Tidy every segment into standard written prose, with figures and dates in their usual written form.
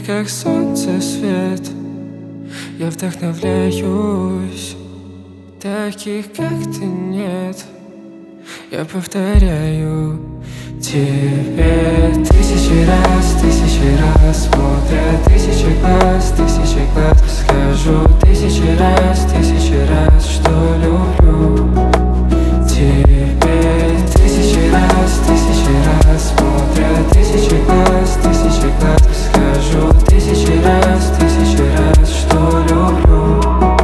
как солнце свет. Я вдохновляюсь, таких как ты нет. Я повторяю тебе тысячи раз, смотря тысячи глаз, скажу тысячи раз, что люблю. Тебе тысячи раз, смотря тысячи глаз, скажу тысячи раз, что люблю.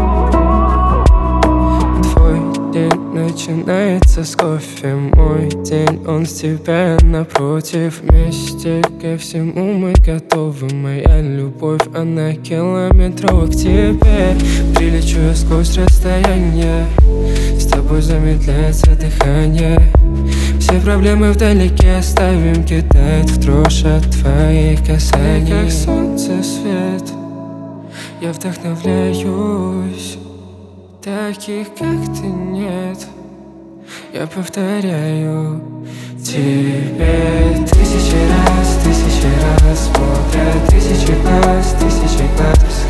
Твой день начинается с кофе, мой день, он с тебя напротив. Вместе ко всему мы готовы, моя любовь, она километров к тебе. Прилечу я сквозь расстояние, с тобой замедляется дыхание. Все проблемы вдалеке оставим, кидает в дрожь от твоих касаний. Как солнце свет, я вдохновляюсь, таких как ты нет. Я повторяю тебе тысячи раз, смотря тысячи глаз,